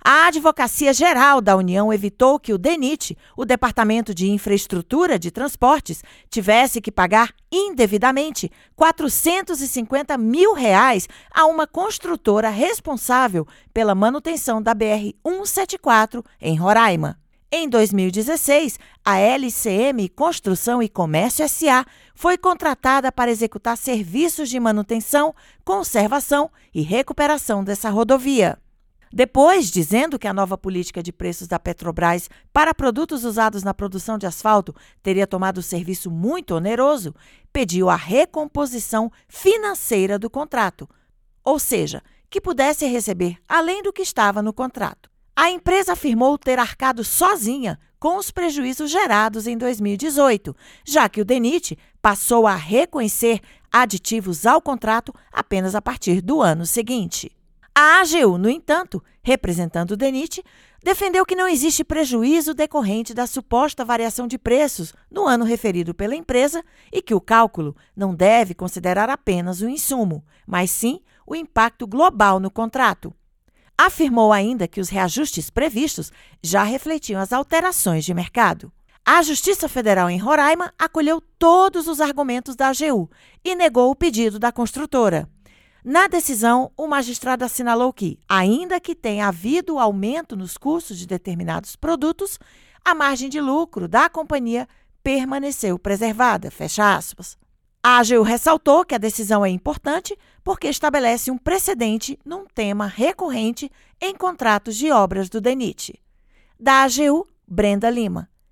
A Advocacia Geral da União evitou que o DENIT, o Departamento de Infraestrutura de Transportes, tivesse que pagar indevidamente R$ 450 mil a uma construtora responsável pela manutenção da BR-174 em Roraima. Em 2016, a LCM Construção e Comércio S.A. foi contratada para executar serviços de manutenção, conservação e recuperação dessa rodovia. Depois, dizendo que a nova política de preços da Petrobras para produtos usados na produção de asfalto teria tomado serviço muito oneroso, pediu a recomposição financeira do contrato, ou seja, que pudesse receber além do que estava no contrato. A empresa afirmou ter arcado sozinha com os prejuízos gerados em 2018, já que o DENIT passou a reconhecer aditivos ao contrato apenas a partir do ano seguinte. A AGU, no entanto, representando o DENIT, defendeu que não existe prejuízo decorrente da suposta variação de preços no ano referido pela empresa e que o cálculo não deve considerar apenas o insumo, mas sim o impacto global no contrato. Afirmou ainda que os reajustes previstos já refletiam as alterações de mercado. A Justiça Federal em Roraima acolheu todos os argumentos da AGU e negou o pedido da construtora. Na decisão, o magistrado assinalou que, ainda que tenha havido aumento nos custos de determinados produtos, a margem de lucro da companhia permaneceu preservada, fecha aspas. A AGU ressaltou que a decisão é importante porque estabelece um precedente num tema recorrente em contratos de obras do DENIT. Da AGU, Brenda Lima.